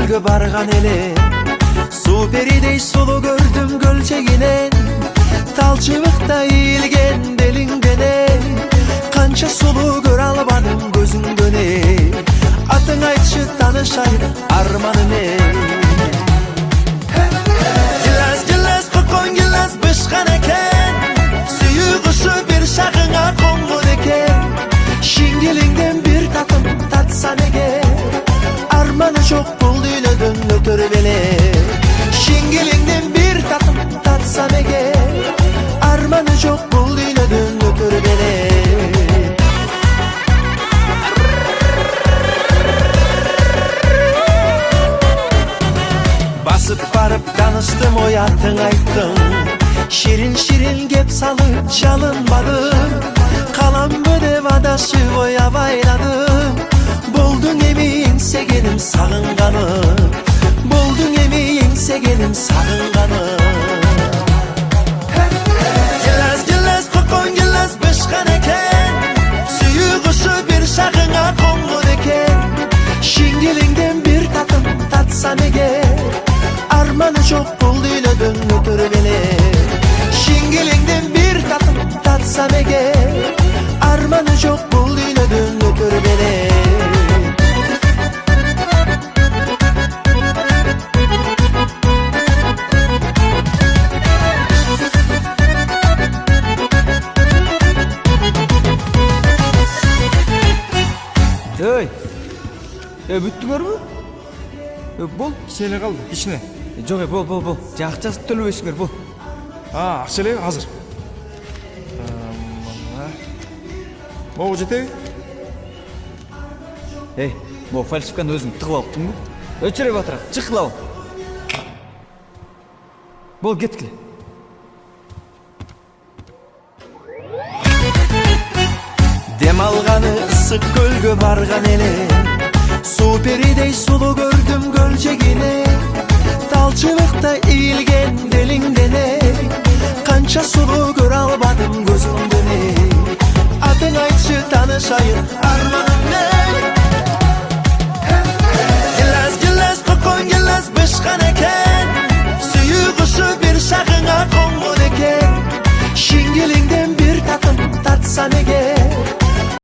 көлгө барган эле. Суу перидей сулуу көрдүм көлчегинен, тал чыбыкта ийилген делиңдене. Канча сулуу көрө албадым көзүңдөн эй, атың айтчы таанышайын арманым эй. Гилас гилас кокон гилас бышкан экен, сүйүү кушу бир шагыңа конгон экен. Шиңгелиңден бир татым татсам эгер, арманы жок бул дүйнөдөн өтөр беле. Шиңгелиңден бир татым татсам эгер, арманы жок бул дүйнөдөн өтөр беле. Басып барып таныштым, ой атың айттың, ширин ширин кеп салып жалынбадым. Каламбы деп адашып оябайладым, болдуң эми эңсегеним сагынганым, болдуң эми эңсегеним сагынганым. Гилас гилас кокон гилас бышкан экен, сүйүү кушу бир шагыңа конгон экен. Шиңгелиңден бир татым татсам эгер, арманы жок бул дүйнөдөн өтөр беле. Шиңгелиңден бир татым татсам эгер, арманы жок бул дүйнөдөн өтөр беле. Бүттүңөрбү? Бол, сене калды, кичине. Жок, бол. Жакчасы төлөбөйсүңөр, бол. Акча эле азыр. Могу жетеби? Могу фальшивканы өзүң тыгып алыптыңбы? Өчүрөй батыра, чыккыла. Бол, кеткиле. Дем алганы ысык көлгө барган эле, суу перидей сулуу көрдүм көлчегине. Тал чыбыкта ийилген делиңдене, канча сулуу көрө албадым көзүңдөн эй, атың айтчы таанышайын арманым эй. Гилас гилас кокон гилас бышкан экен,